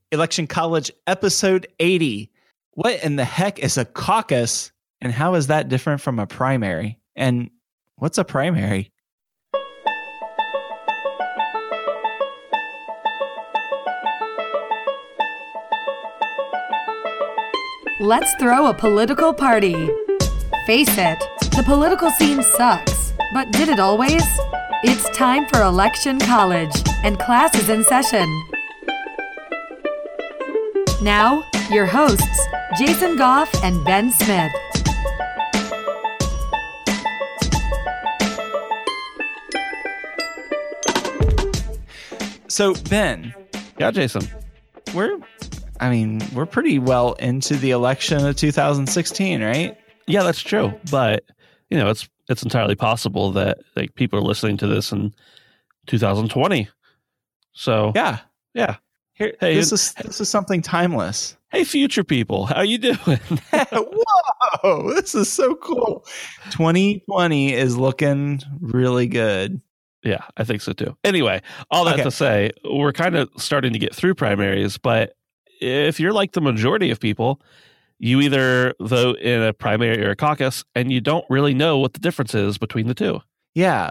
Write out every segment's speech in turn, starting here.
Election College episode 80. What in the heck is a caucus, and how is that different from a primary? And what's a primary? Let's throw a political party. Face it, the political scene sucks, but did it always? It's time for Election College, and class is in session. Now, your hosts, Jason Goff and Ben Smith. So, Ben. Yeah, Jason. We're pretty well into the election of 2016, right? Yeah, that's true. But, it's entirely possible that people are listening to this in 2020. So, yeah. Hey, this is something timeless. Hey, future people, how you doing? Whoa, this is so cool. 2020 is looking really good. Yeah, I think so too. Anyway, all that to say, we're kind of starting to get through primaries, but if you're like the majority of people, you either vote in a primary or a caucus, and you don't really know what the difference is between the two. Yeah.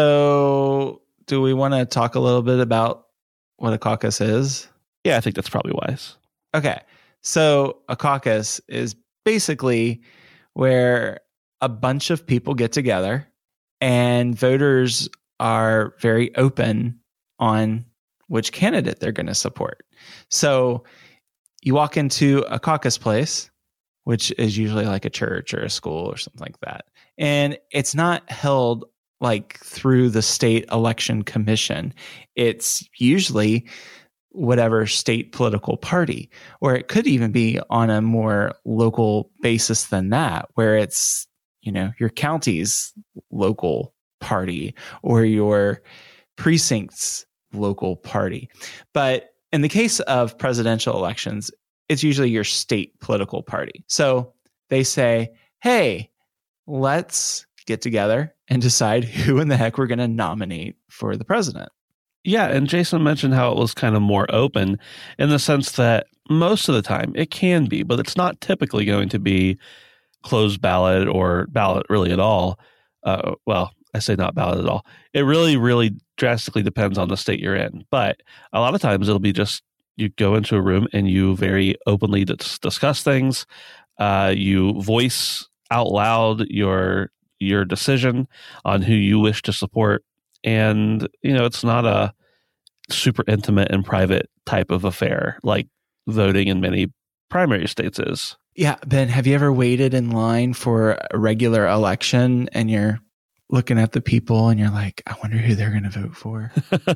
So do we want to talk a little bit about what a caucus is? Yeah, I think that's probably wise. Okay. So a caucus is basically where a bunch of people get together and voters are very open on which candidate they're going to support. So you walk into a caucus place, which is usually like a church or a school or something like that. And it's not held like through the state election commission. It's usually whatever state political party, or it could even be on a more local basis than that, where it's, your county's local party or your precinct's local party. But in the case of presidential elections, it's usually your state political party. So they say, hey, let's get together and decide who in the heck we're going to nominate for the president. Yeah, and Jason mentioned how it was kind of more open in the sense that most of the time it can be, but it's not typically going to be closed ballot or ballot really at all. Well, I say not ballot at all. It really, really drastically depends on the state you're in. But a lot of times it'll be just you go into a room and you very openly discuss things. You voice out loud your decision on who you wish to support. And, it's not a super intimate and private type of affair like voting in many primary states is. Yeah. Ben, have you ever waited in line for a regular election and you're looking at the people and you're like, I wonder who they're going to vote for?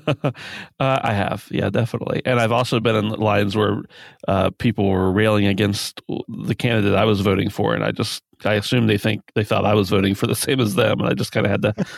I have. Yeah, definitely. And I've also been in lines where people were railing against the candidate I was voting for. And I assume they thought I was voting for the same as them. And I just kind of had to,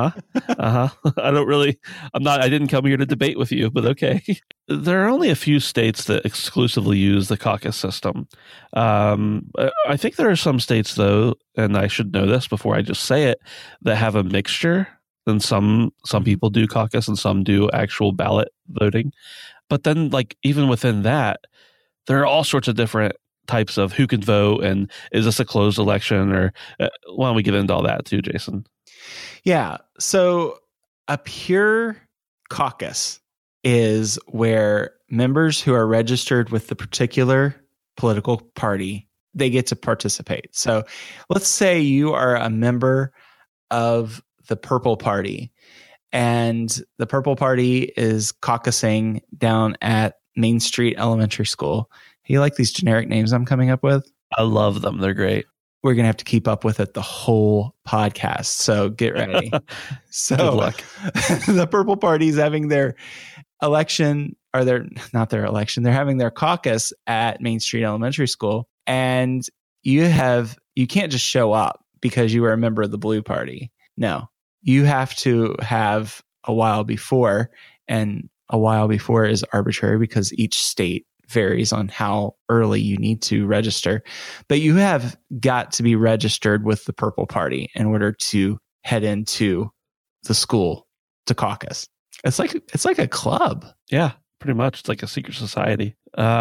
I didn't come here to debate with you, but okay. There are only a few states that exclusively use the caucus system. I think there are some states, though, and I should know this before I just say it, that have a mixture. And some people do caucus and some do actual ballot voting. But then, even within that, there are all sorts of different types of who can vote and is this a closed election, or why don't we get into all that too, Jason? Yeah. So a pure caucus is where members who are registered with the particular political party, they get to participate. So let's say you are a member of the Purple Party and the Purple Party is caucusing down at Main Street Elementary School. You like these generic names I'm coming up with? I love them. They're great. We're going to have to keep up with it the whole podcast. So get ready. So good luck. The Purple Party is having their election, or not their election. They're having their caucus at Main Street Elementary School. And you can't just show up because you were a member of the Blue Party. No, you have to have a while before, and a while before is arbitrary because each state varies on how early you need to register. But you have got to be registered with the Purple Party in order to head into the school to caucus. It's like a club. Yeah. Pretty much, it's like a secret society.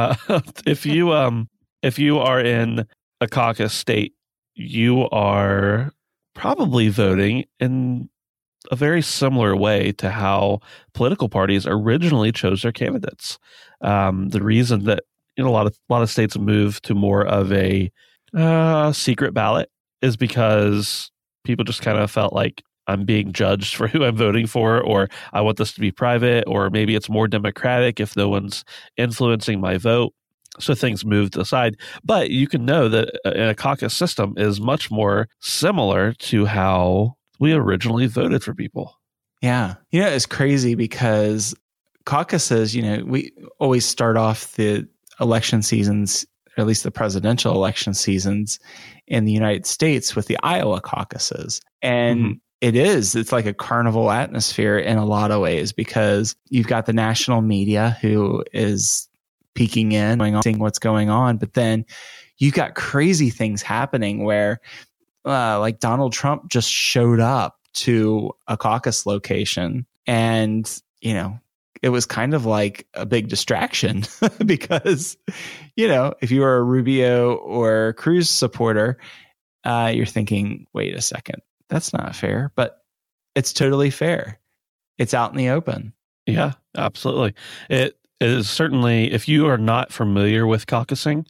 If you are in a caucus state, you are probably voting in a very similar way to how political parties originally chose their candidates. The reason that a lot of states move to more of a secret ballot is because people just kind of felt like I'm being judged for who I'm voting for, or I want this to be private, or maybe it's more democratic if no one's influencing my vote. So things moved aside. But you can know that a caucus system is much more similar to how we originally voted for people. Yeah. It's crazy because caucuses, we always start off the election seasons, or at least the presidential election seasons in the United States with the Iowa caucuses. And it's like a carnival atmosphere in a lot of ways because you've got the national media who is peeking in, seeing what's going on. But then you've got crazy things happening where like Donald Trump just showed up to a caucus location and, it was kind of like a big distraction because, if you were a Rubio or Cruz supporter, you're thinking, wait a second, that's not fair, but it's totally fair. It's out in the open. Yeah, absolutely. It is certainly, if you are not familiar with caucusing,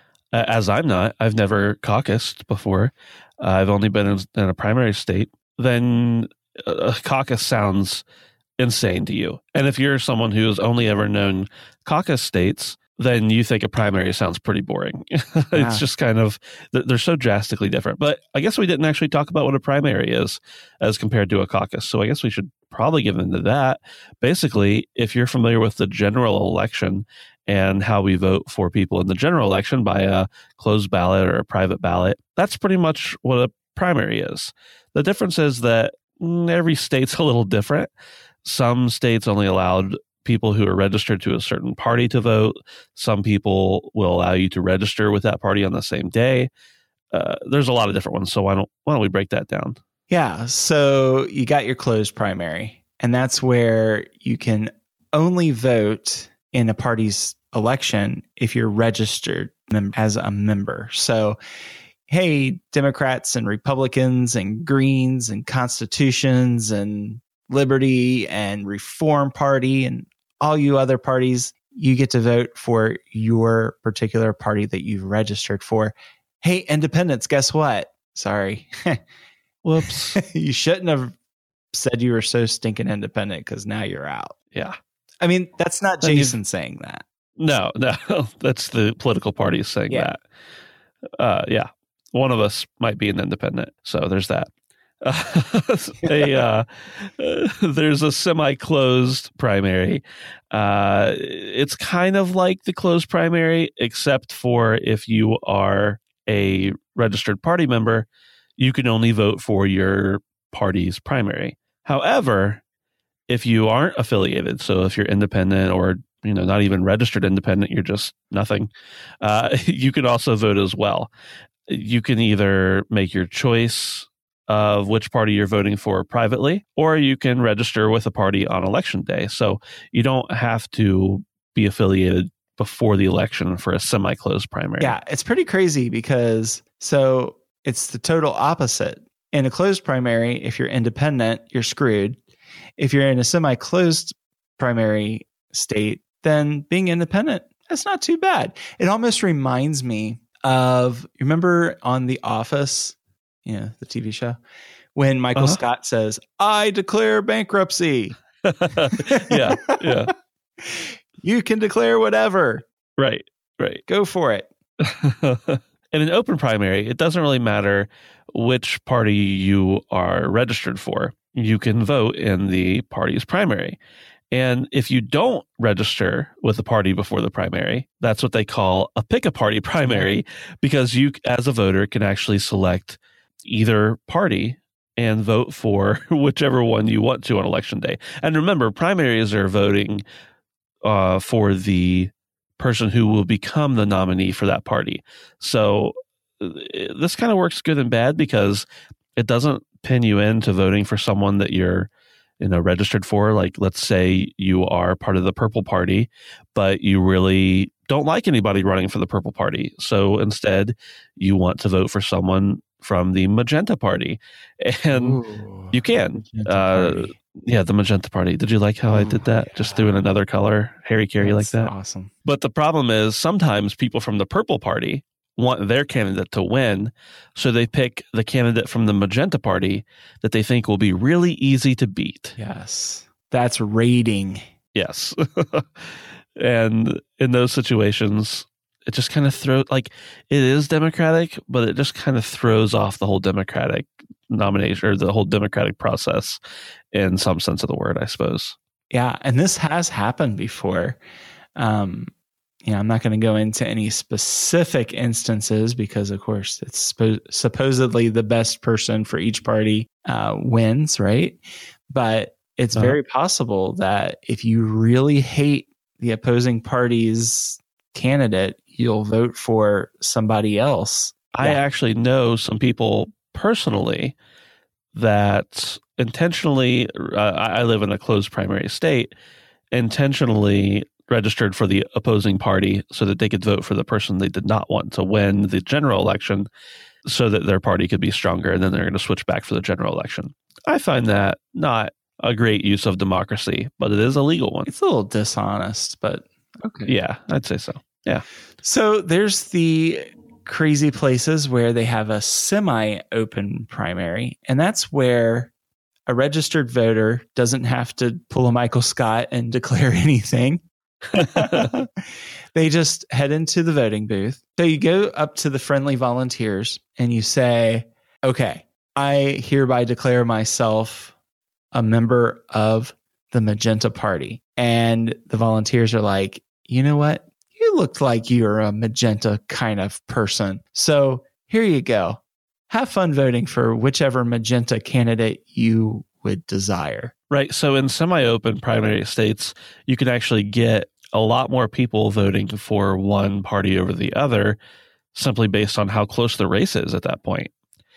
as I'm not, I've never caucused before. I've only been in a primary state. Then a caucus sounds insane to you. And if you're someone who has only ever known caucus states, then you think a primary sounds pretty boring. It's just kind of, they're so drastically different. But I guess we didn't actually talk about what a primary is as compared to a caucus. So I guess we should probably get into that. Basically, if you're familiar with the general election and how we vote for people in the general election by a closed ballot or a private ballot, that's pretty much what a primary is. The difference is that every state's a little different. Some states only allowed people who are registered to a certain party to vote. Some people will allow you to register with that party on the same day. There's a lot of different ones. So why don't we break that down? Yeah. So you got your closed primary, and that's where you can only vote in a party's election if you're registered as a member. So, hey, Democrats and Republicans and Greens and Constitutions and Liberty and Reform Party and all you other parties, you get to vote for your particular party that you've registered for. Hey, independents, guess what? Sorry. Whoops. You shouldn't have said you were so stinking independent because now you're out. Yeah. I mean, that's not Jason saying that. No, that's the political parties saying that. Yeah. One of us might be an independent. So there's that. There's a semi-closed primary. It's kind of like the closed primary, except for if you are a registered party member, you can only vote for your party's primary. However, if you aren't affiliated, so if you're independent or not even registered independent, you're just nothing, you can also vote as well. You can either make your choice of which party you're voting for privately, or you can register with a party on election day. So you don't have to be affiliated before the election for a semi-closed primary. Yeah, it's pretty crazy because it's the total opposite. In a closed primary, if you're independent, you're screwed. If you're in a semi-closed primary state, then being independent, that's not too bad. It almost reminds me of, remember on The Office, the TV show, when Michael Scott says, "I declare bankruptcy." Yeah. You can declare whatever. Right. Go for it. In an open primary, it doesn't really matter which party you are registered for. You can vote in the party's primary. And if you don't register with the party before the primary, that's what they call a pick-a-party primary, because you, as a voter, can actually select either party and vote for whichever one you want to on election day. And remember, primaries are voting for the person who will become the nominee for that party. So this kind of works good and bad because it doesn't pin you into voting for someone that you're registered for. Like, let's say you are part of the Purple Party, but you really don't like anybody running for the Purple Party. So instead, you want to vote for someone from the Magenta Party. And you can. The Magenta Party. Did you like how I did that? Yeah. Just threw in another color. Harry Carey like that. Awesome. But the problem is sometimes people from the Purple Party want their candidate to win, so they pick the candidate from the Magenta Party that they think will be really easy to beat. Yes. That's raiding. Yes. And in those situations, it just kind of throws, like, it is democratic, but it just kind of throws off the whole democratic nomination or the whole democratic process in some sense of the word, I suppose. Yeah. And this has happened before. I'm not going to go into any specific instances because, of course, it's supposedly the best person for each party wins, right? But it's very possible that if you really hate the opposing party's candidate, you'll vote for somebody else. I actually know some people personally that intentionally, I live in a closed primary state, intentionally registered for the opposing party so that they could vote for the person they did not want to win the general election so that their party could be stronger, and then they're going to switch back for the general election. I find that not a great use of democracy, but it is a legal one. It's a little dishonest, but okay. Yeah, I'd say so. Yeah. So there's the crazy places where they have a semi-open primary, and that's where a registered voter doesn't have to pull a Michael Scott and declare anything. They just head into the voting booth. So you go up to the friendly volunteers and you say, okay, I hereby declare myself a member of the Magenta Party. And the volunteers are like, you know what? You look like you're a magenta kind of person. So here you go. Have fun voting for whichever magenta candidate you would desire. Right. So in semi-open primary states, you can actually get a lot more people voting for one party over the other simply based on how close the race is at that point.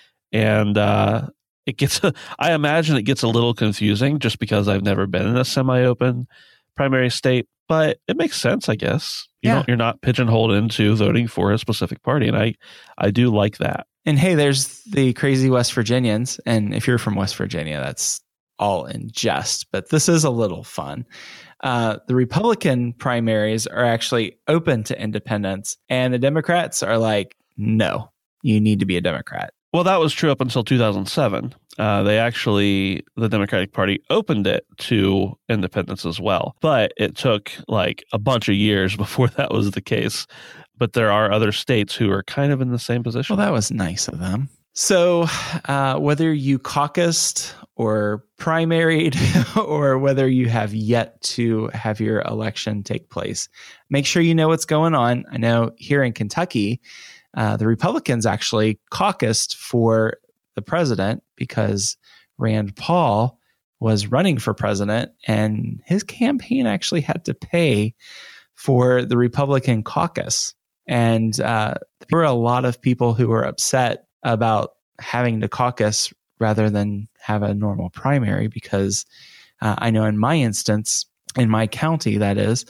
And it gets, I imagine it gets a little confusing just because I've never been in a semi-open primary state, but it makes sense, I guess. You're not pigeonholed into voting for a specific party. And I do like that. And hey, there's the crazy West Virginians. And if you're from West Virginia, that's all in jest, but this is a little fun. The Republican primaries are actually open to independents, and the Democrats are like, no, you need to be a Democrat. Well, that was true up until 2007. The Democratic Party opened it to independents as well, but it took like a bunch of years before that was the case. But there are other states who are kind of in the same position. Well, that was nice of them. So whether you caucused or primaried or whether you have yet to have your election take place, make sure you know what's going on. I know here in Kentucky, the Republicans actually caucused for the president because Rand Paul was running for president, and his campaign actually had to pay for the Republican caucus. And there were a lot of people who were upset about having to caucus rather than have a normal primary because I know in my instance, in my county, that is,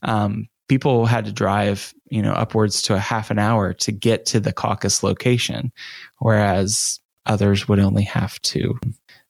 people had to drive, upwards to a half an hour to get to the caucus location, whereas others would only have to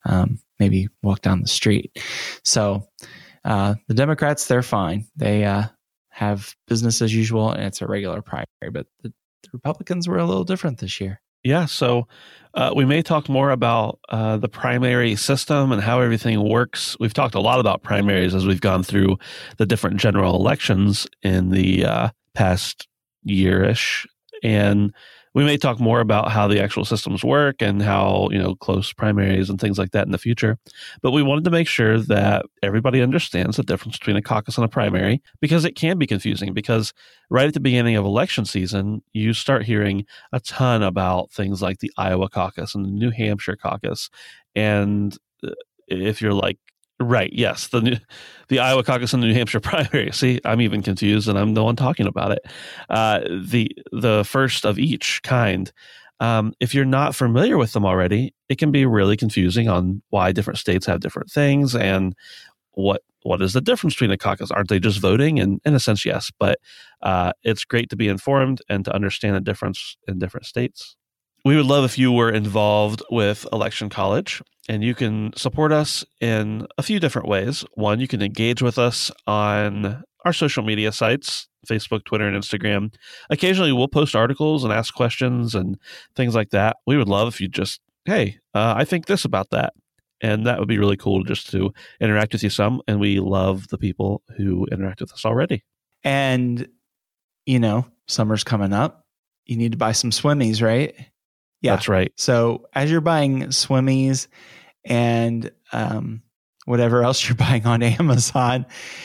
maybe walk down the street. So the Democrats, they're fine. They have business as usual, and it's a regular primary. But the Republicans were a little different this year. Yeah, so we may talk more about the primary system and how everything works. We've talked a lot about primaries as we've gone through the different general elections in the past year-ish. And we may talk more about how the actual systems work and how, close primaries and things like that in the future. But we wanted to make sure that everybody understands the difference between a caucus and a primary, because it can be confusing. Because right at the beginning of election season, you start hearing a ton about things like the Iowa caucus and the New Hampshire caucus. And if you're like, right, yes, the Iowa caucus and the New Hampshire primary. See, I'm even confused, and I'm the one talking about it. The first of each kind If you're not familiar with them already, it can be really confusing on why different states have different things and what is the difference between a caucus. Aren't they just voting? And in a sense, yes. But it's great to be informed and to understand the difference in different states. We would love if you were involved with Election College, and you can support us in a few different ways. One, you can engage with us on our social media sites, Facebook, Twitter, and Instagram. Occasionally, we'll post articles and ask questions and things like that. We would love if you just, hey, I think this about that. And that would be really cool just to interact with you some. And we love the people who interact with us already. And, summer's coming up. You need to buy some swimmies, right? Yeah, that's right. So as you're buying swimmies and whatever else you're buying on Amazon,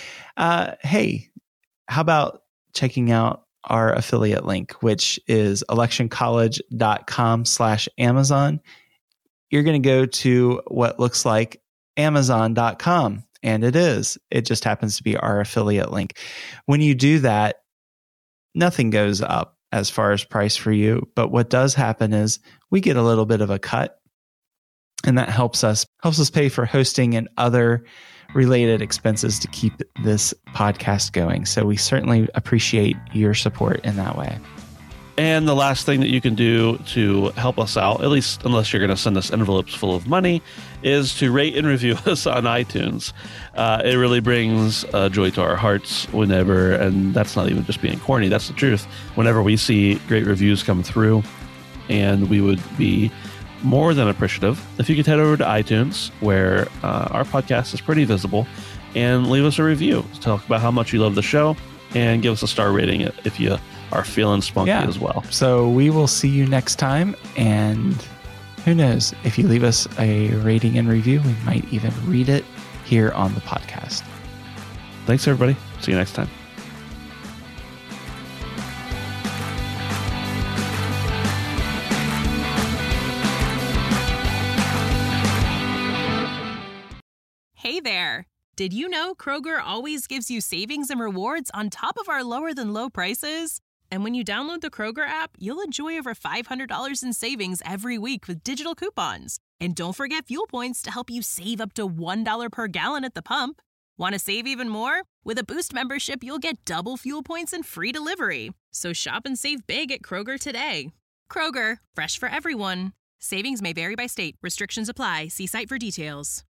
hey, how about checking out our affiliate link, which is electioncollege.com/Amazon. You're going to go to what looks like Amazon.com, and it just happens to be our affiliate link. When you do that, nothing goes up as far as price for you. But what does happen is we get a little bit of a cut, and that helps us pay for hosting and other related expenses to keep this podcast going. So we certainly appreciate your support in that way. And the last thing that you can do to help us out, at least unless you're going to send us envelopes full of money, is to rate and review us on iTunes. It really brings joy to our hearts whenever, and that's not even just being corny, that's the truth, whenever we see great reviews come through. And we would be more than appreciative if you could head over to iTunes, where our podcast is pretty visible, and leave us a review. Talk about how much you love the show and give us a star rating if you are feeling spunky as well. So we will see you next time. And who knows, if you leave us a rating and review, we might even read it here on the podcast. Thanks, everybody. See you next time. Hey there. Did you know Kroger always gives you savings and rewards on top of our lower than low prices? And when you download the Kroger app, you'll enjoy over $500 in savings every week with digital coupons. And don't forget fuel points to help you save up to $1 per gallon at the pump. Want to save even more? With a Boost membership, you'll get double fuel points and free delivery. So shop and save big at Kroger today. Kroger, fresh for everyone. Savings may vary by state. Restrictions apply. See site for details.